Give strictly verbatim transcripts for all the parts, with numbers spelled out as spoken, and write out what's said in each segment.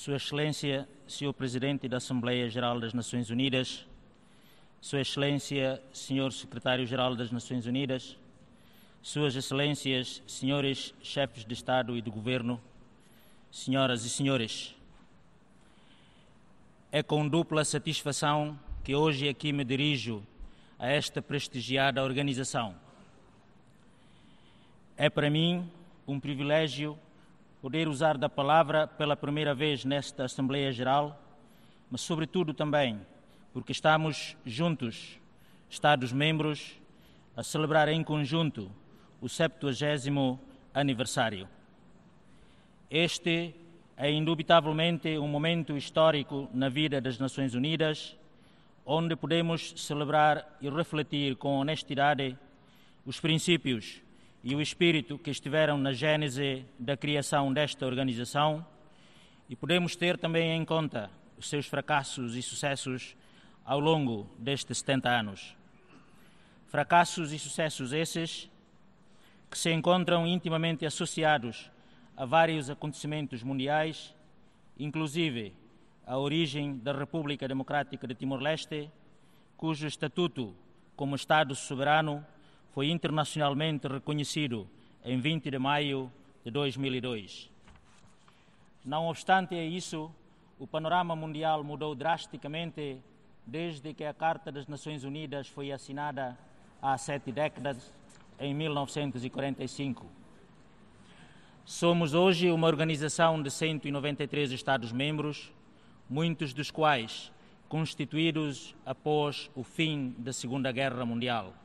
Sua Excelência, senhor Presidente da Assembleia Geral das Nações Unidas, Sua Excelência, senhor Secretário-Geral das Nações Unidas, Suas Excelências, senhores chefes de Estado e de Governo, senhoras e senhores, é com dupla satisfação que hoje aqui me dirijo a esta prestigiada organização. É para mim um privilégio poder usar da palavra pela primeira vez nesta Assembleia Geral, mas sobretudo também porque estamos juntos, Estados-membros, a celebrar em conjunto o septuagésimo aniversário. Este é indubitavelmente um momento histórico na vida das Nações Unidas, onde podemos celebrar e refletir com honestidade os princípios e o espírito que estiveram na gênese da criação desta organização, e podemos ter também em conta os seus fracassos e sucessos ao longo destes setenta anos. Fracassos e sucessos esses que se encontram intimamente associados a vários acontecimentos mundiais, inclusive a origem da República Democrática de Timor-Leste, cujo estatuto como Estado soberano foi internacionalmente reconhecido em vinte de maio de dois mil e dois. Não obstante isso, o panorama mundial mudou drasticamente desde que a Carta das Nações Unidas foi assinada há sete décadas, em mil novecentos e quarenta e cinco. Somos hoje uma organização de cento e noventa e três Estados-membros, muitos dos quais constituídos após o fim da Segunda Guerra Mundial.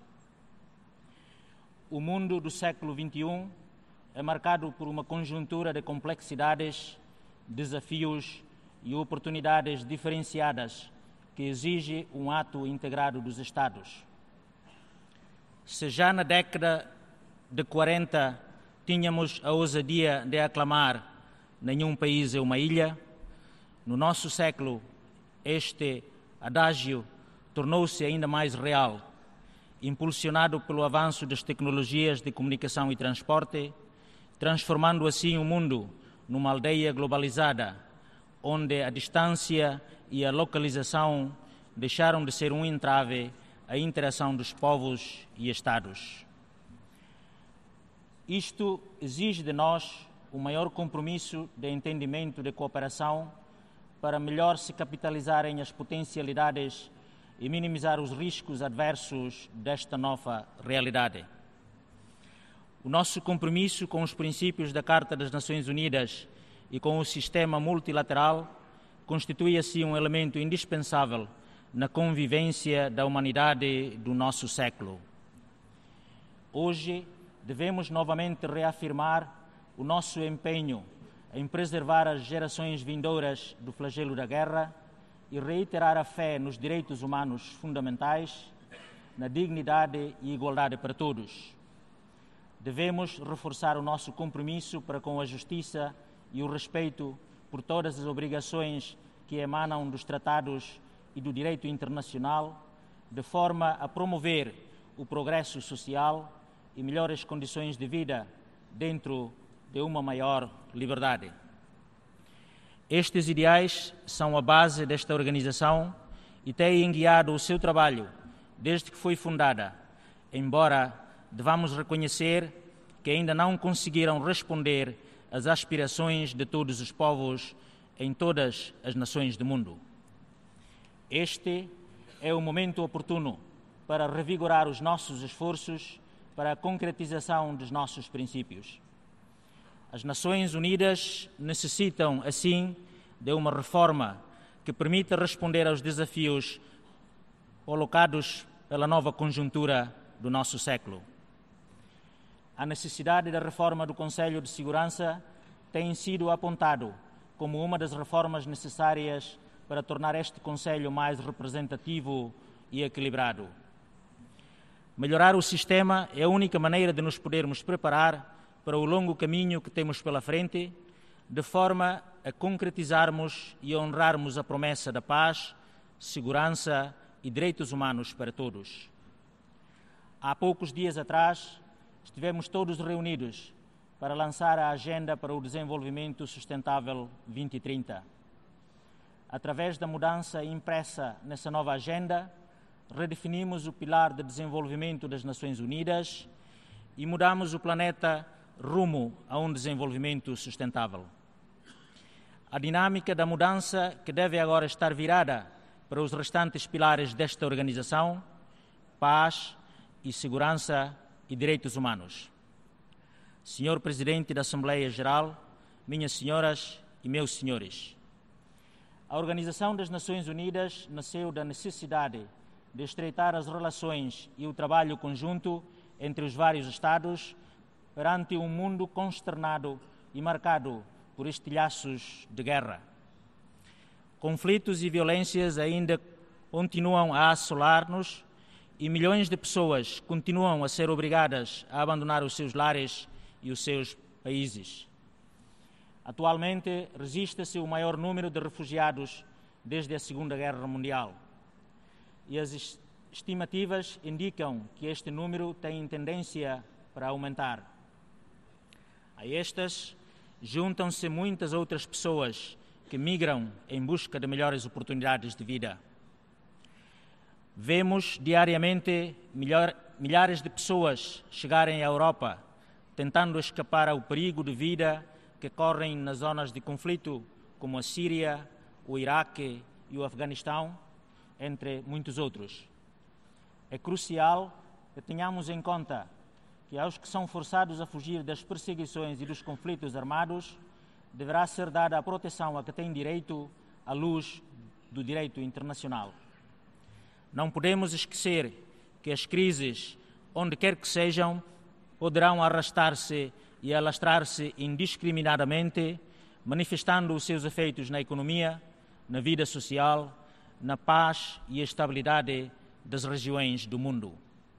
O mundo do século vinte e um é marcado por uma conjuntura de complexidades, desafios e oportunidades diferenciadas que exige um ato integrado dos Estados. Se já na década de quarenta tínhamos a ousadia de aclamar "nenhum país é uma ilha", no nosso século este adágio tornou-se ainda mais real, impulsionado pelo avanço das tecnologias de comunicação e transporte, transformando assim o mundo numa aldeia globalizada, onde a distância e a localização deixaram de ser um entrave à interação dos povos e Estados. Isto exige de nós um maior compromisso de entendimento e de cooperação para melhor se capitalizarem as potencialidades e minimizar os riscos adversos desta nova realidade. O nosso compromisso com os princípios da Carta das Nações Unidas e com o sistema multilateral constitui assim um elemento indispensável na convivência da humanidade do nosso século. Hoje devemos novamente reafirmar o nosso empenho em preservar as gerações vindouras do flagelo da guerra e reiterar a fé nos direitos humanos fundamentais, na dignidade e igualdade para todos. Devemos reforçar o nosso compromisso para com a justiça e o respeito por todas as obrigações que emanam dos tratados e do direito internacional, de forma a promover o progresso social e melhores condições de vida dentro de uma maior liberdade. Estes ideais são a base desta organização e têm guiado o seu trabalho desde que foi fundada, embora devamos reconhecer que ainda não conseguiram responder às aspirações de todos os povos em todas as nações do mundo. Este é o momento oportuno para revigorar os nossos esforços para a concretização dos nossos princípios. As Nações Unidas necessitam, assim, de uma reforma que permita responder aos desafios colocados pela nova conjuntura do nosso século. A necessidade da reforma do Conselho de Segurança tem sido apontado como uma das reformas necessárias para tornar este Conselho mais representativo e equilibrado. Melhorar o sistema é a única maneira de nos podermos preparar para o longo caminho que temos pela frente, de forma a concretizarmos e honrarmos a promessa da paz, segurança e direitos humanos para todos. Há poucos dias atrás, estivemos todos reunidos para lançar a Agenda para o Desenvolvimento Sustentável vinte trinta. através da mudança impressa nessa nova agenda, redefinimos o pilar de desenvolvimento das Nações Unidas e mudamos o planeta rumo a um desenvolvimento sustentável. A dinâmica da mudança que deve agora estar virada para os restantes pilares desta organização: paz e segurança e direitos humanos. Senhor Presidente da Assembleia Geral, minhas senhoras e meus senhores, a Organização das Nações Unidas nasceu da necessidade de estreitar as relações e o trabalho conjunto entre os vários Estados perante um mundo consternado e marcado por estilhaços de guerra. Conflitos e violências ainda continuam a assolar-nos e milhões de pessoas continuam a ser obrigadas a abandonar os seus lares e os seus países. Atualmente, registra-se o maior número de refugiados desde a Segunda Guerra Mundial. E as estimativas indicam que este número tem tendência para aumentar. A estas juntam-se muitas outras pessoas que migram em busca de melhores oportunidades de vida. Vemos diariamente milhar, milhares de pessoas chegarem à Europa, tentando escapar ao perigo de vida que correm nas zonas de conflito, como a Síria, o Iraque e o Afeganistão, entre muitos outros. É crucial que tenhamos em conta que aos que são forçados a fugir das perseguições e dos conflitos armados, deverá ser dada a proteção a que têm direito à luz do direito internacional. Não podemos esquecer que as crises, onde quer que sejam, poderão arrastar-se e alastrar-se indiscriminadamente, manifestando os seus efeitos na economia, na vida social, na paz e estabilidade das regiões do mundo.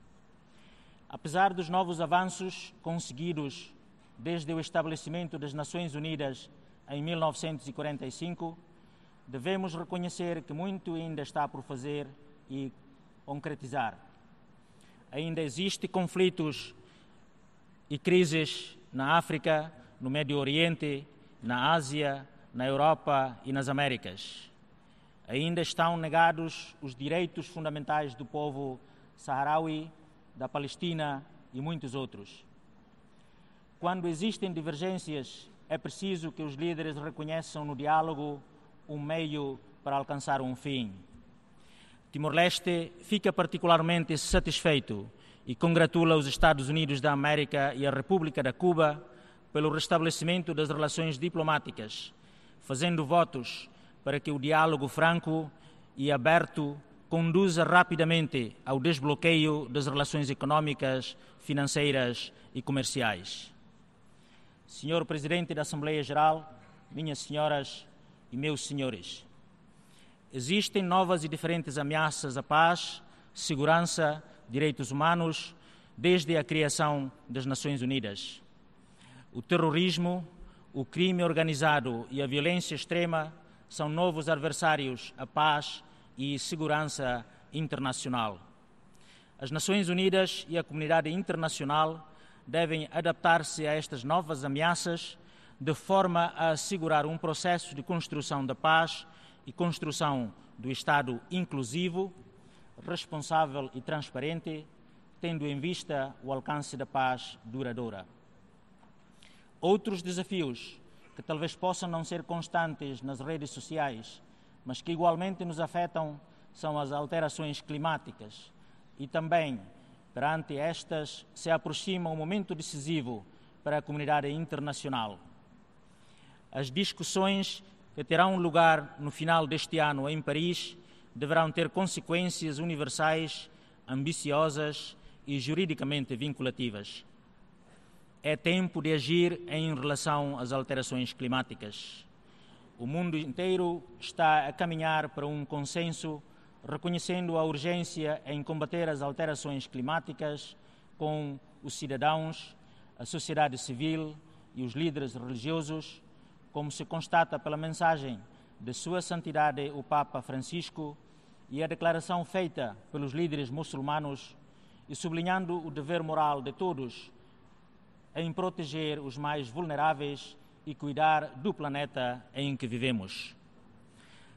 Apesar dos novos avanços conseguidos desde o estabelecimento das Nações Unidas em mil novecentos e quarenta e cinco, devemos reconhecer que muito ainda está por fazer e concretizar. Ainda existem conflitos e crises na África, no Médio Oriente, na Ásia, na Europa e nas Américas. Ainda estão negados os direitos fundamentais do povo saharaui, da Palestina e muitos outros. Quando existem divergências, é preciso que os líderes reconheçam no diálogo um meio para alcançar um fim. Timor-Leste fica particularmente satisfeito e congratula os Estados Unidos da América e a República da Cuba pelo restabelecimento das relações diplomáticas, fazendo votos para que o diálogo franco e aberto conduza rapidamente ao desbloqueio das relações econômicas, financeiras e comerciais. Senhor Presidente da Assembleia Geral, minhas senhoras e meus senhores, existem novas e diferentes ameaças à paz, segurança, direitos humanos, desde a criação das Nações Unidas. O terrorismo, o crime organizado e a violência extrema são novos adversários à paz e segurança internacional. As Nações Unidas e a comunidade internacional devem adaptar-se a estas novas ameaças de forma a assegurar um processo de construção da paz e construção do Estado inclusivo, responsável e transparente, tendo em vista o alcance da paz duradoura. Outros desafios que talvez possam não ser constantes nas redes sociais, mas que igualmente nos afetam, são as alterações climáticas. E também, perante estas, se aproxima um momento decisivo para a comunidade internacional. As discussões que terão lugar no final deste ano em Paris deverão ter consequências universais, ambiciosas e juridicamente vinculativas. É tempo de agir em relação às alterações climáticas. O mundo inteiro está a caminhar para um consenso, reconhecendo a urgência em combater as alterações climáticas com os cidadãos, a sociedade civil e os líderes religiosos, como se constata pela mensagem de Sua Santidade o Papa Francisco e a declaração feita pelos líderes muçulmanos, e sublinhando o dever moral de todos em proteger os mais vulneráveis e cuidar do planeta em que vivemos.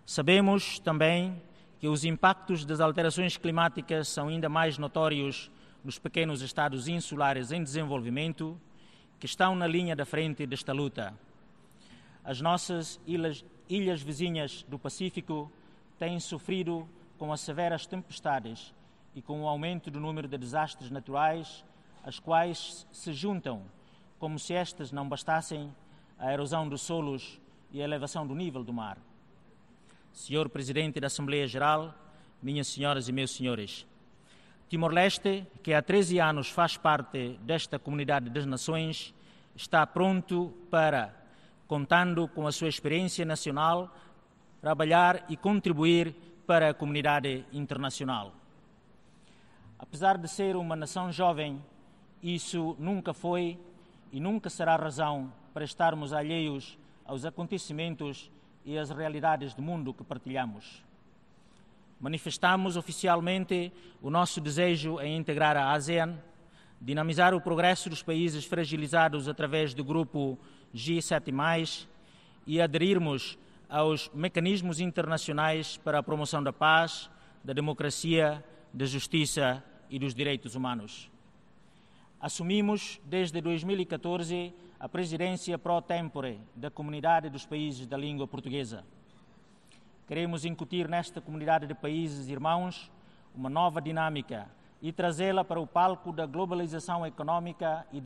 Sabemos também que os impactos das alterações climáticas são ainda mais notórios nos pequenos estados insulares em desenvolvimento, que estão na linha da frente desta luta. As nossas ilhas, ilhas vizinhas do Pacífico têm sofrido com as severas tempestades e com o aumento do número de desastres naturais, as quais se juntam, como se estas não bastassem, a erosão dos solos e a elevação do nível do mar. Senhor Presidente da Assembleia Geral, minhas senhoras e meus senhores, Timor-Leste, que há treze anos faz parte desta comunidade das nações, está pronto para, contando com a sua experiência nacional, trabalhar e contribuir para a comunidade internacional. Apesar de ser uma nação jovem, isso nunca foi e nunca será razão para estarmos alheios aos acontecimentos e às realidades do mundo que partilhamos. Manifestamos oficialmente o nosso desejo em integrar a ASEAN, dinamizar o progresso dos países fragilizados através do grupo G sete mais, e aderirmos aos mecanismos internacionais para a promoção da paz, da democracia, da justiça e dos direitos humanos. Assumimos, desde dois mil e catorze, a presidência pro tempore da Comunidade dos Países da Língua Portuguesa. Queremos incutir nesta comunidade de países irmãos uma nova dinâmica e trazê-la para o palco da globalização econômica e de,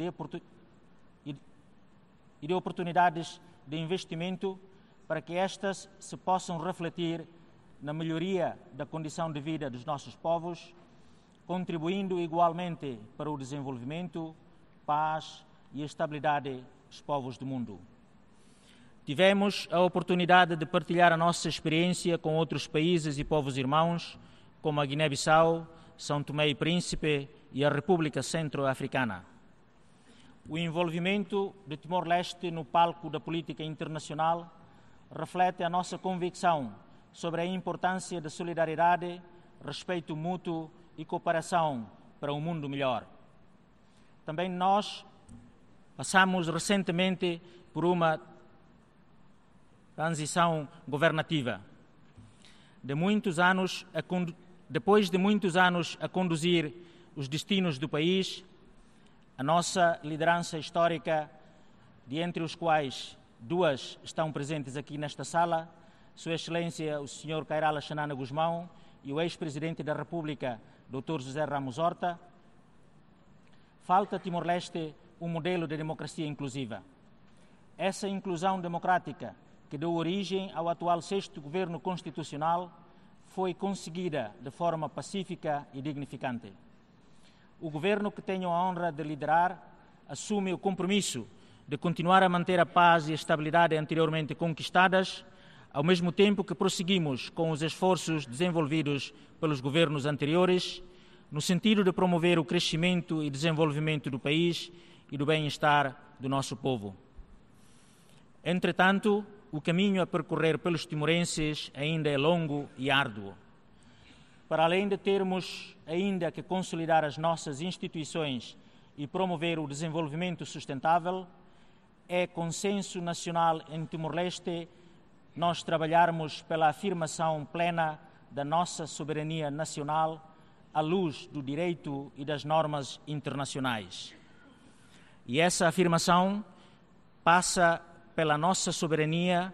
e de oportunidades de investimento, para que estas se possam refletir na melhoria da condição de vida dos nossos povos, contribuindo igualmente para o desenvolvimento, paz e estabilidade dos povos do mundo. Tivemos a oportunidade de partilhar a nossa experiência com outros países e povos irmãos, como a Guiné-Bissau, São Tomé e Príncipe e a República Centro-Africana. O envolvimento de Timor-Leste no palco da política internacional reflete a nossa convicção sobre a importância da solidariedade, respeito mútuo e cooperação para um mundo melhor. Também nós passamos recentemente por uma transição governativa. De muitos anos a condu... Depois de muitos anos a conduzir os destinos do país, a nossa liderança histórica, de entre os quais duas estão presentes aqui nesta sala, Sua Excelência o senhor Kairala Xanana Gusmão e o ex-presidente da República, doutor José Ramos Horta, falta a Timor-Leste um modelo de democracia inclusiva. Essa inclusão democrática, que deu origem ao atual sexto governo constitucional, foi conseguida de forma pacífica e dignificante. O governo que tenho a honra de liderar assume o compromisso de continuar a manter a paz e a estabilidade anteriormente conquistadas, ao mesmo tempo que prosseguimos com os esforços desenvolvidos pelos governos anteriores, no sentido de promover o crescimento e desenvolvimento do país e do bem-estar do nosso povo. Entretanto, o caminho a percorrer pelos timorenses ainda é longo e árduo. Para além de termos ainda que consolidar as nossas instituições e promover o desenvolvimento sustentável, é consenso nacional em Timor-Leste nós trabalharmos pela afirmação plena da nossa soberania nacional à luz do direito e das normas internacionais. E essa afirmação passa pela nossa soberania,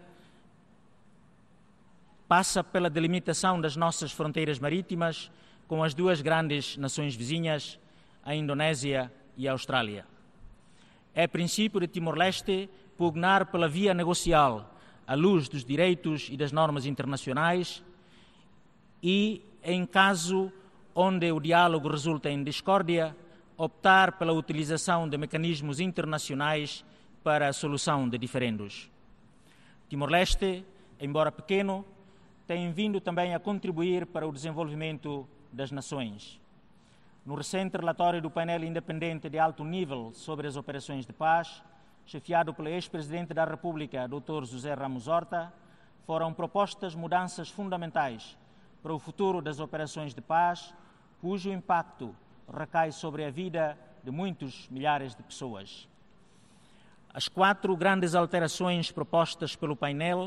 passa pela delimitação das nossas fronteiras marítimas com as duas grandes nações vizinhas, a Indonésia e a Austrália. É princípio de Timor-Leste pugnar pela via negocial à luz dos direitos e das normas internacionais e, em caso onde o diálogo resulta em discórdia, optar pela utilização de mecanismos internacionais para a solução de diferendos. Timor-Leste, embora pequeno, tem vindo também a contribuir para o desenvolvimento das nações. No recente relatório do painel independente de alto nível sobre as operações de paz, chefiado pelo ex-presidente da República, doutor José Ramos Horta, foram propostas mudanças fundamentais para o futuro das operações de paz, cujo impacto recai sobre a vida de muitos milhares de pessoas. As quatro grandes alterações propostas pelo painel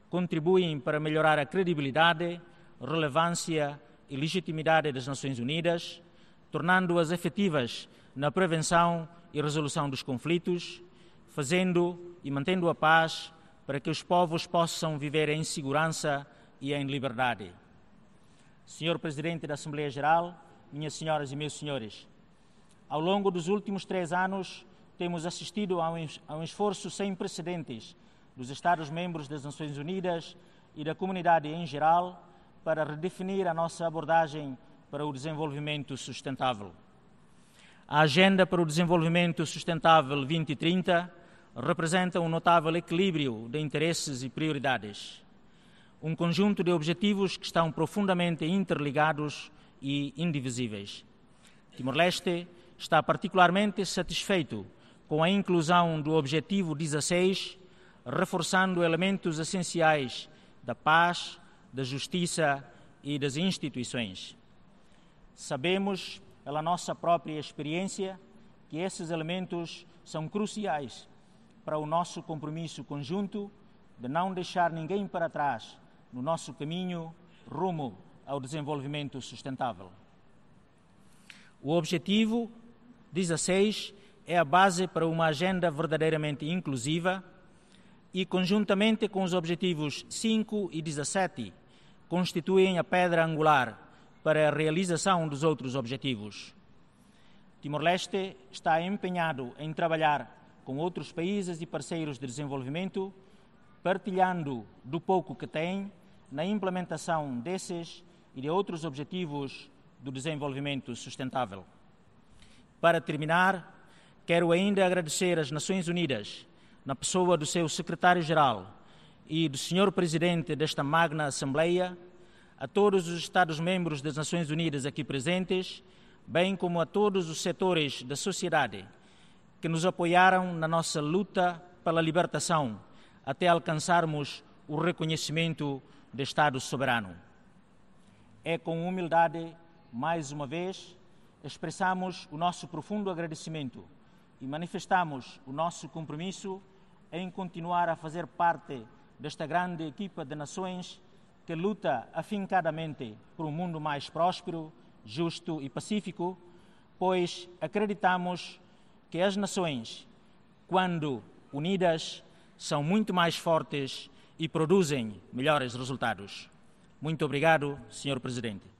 contribuem para melhorar a credibilidade, relevância e legitimidade das Nações Unidas, tornando-as efetivas na prevenção e resolução dos conflitos, fazendo e mantendo a paz para que os povos possam viver em segurança e em liberdade. Senhor Presidente da Assembleia Geral, minhas senhoras e meus senhores, ao longo dos últimos três anos temos assistido a um, a um esforço sem precedentes dos Estados-membros das Nações Unidas e da comunidade em geral para redefinir a nossa abordagem para o desenvolvimento sustentável. A Agenda para o Desenvolvimento Sustentável vinte trinta representa um notável equilíbrio de interesses e prioridades. Um conjunto de objetivos que estão profundamente interligados e indivisíveis. Timor-Leste está particularmente satisfeito com a inclusão do Objetivo dezasseis, reforçando elementos essenciais da paz, da justiça e das instituições. Sabemos, pela nossa própria experiência, que esses elementos são cruciais para o nosso compromisso conjunto de não deixar ninguém para trás no nosso caminho rumo ao desenvolvimento sustentável. O Objetivo dezasseis é a base para uma agenda verdadeiramente inclusiva e, conjuntamente com os Objetivos cinco e dezassete, constituem a pedra angular para a realização dos outros objetivos. Timor-Leste está empenhado em trabalhar com outros países e parceiros de desenvolvimento, partilhando do pouco que tem na implementação desses e de outros objetivos do desenvolvimento sustentável. Para terminar, quero ainda agradecer às Nações Unidas, na pessoa do seu secretário-geral e do senhor Presidente desta magna Assembleia, a todos os Estados-membros das Nações Unidas aqui presentes, bem como a todos os setores da sociedade que nos apoiaram na nossa luta pela libertação até alcançarmos o reconhecimento de Estado soberano. É com humildade, mais uma vez, expressamos o nosso profundo agradecimento e manifestamos o nosso compromisso em continuar a fazer parte desta grande equipa de nações que luta afincadamente por um mundo mais próspero, justo e pacífico, pois acreditamos que as nações, quando unidas, são muito mais fortes e produzem melhores resultados. Muito obrigado, senhor Presidente.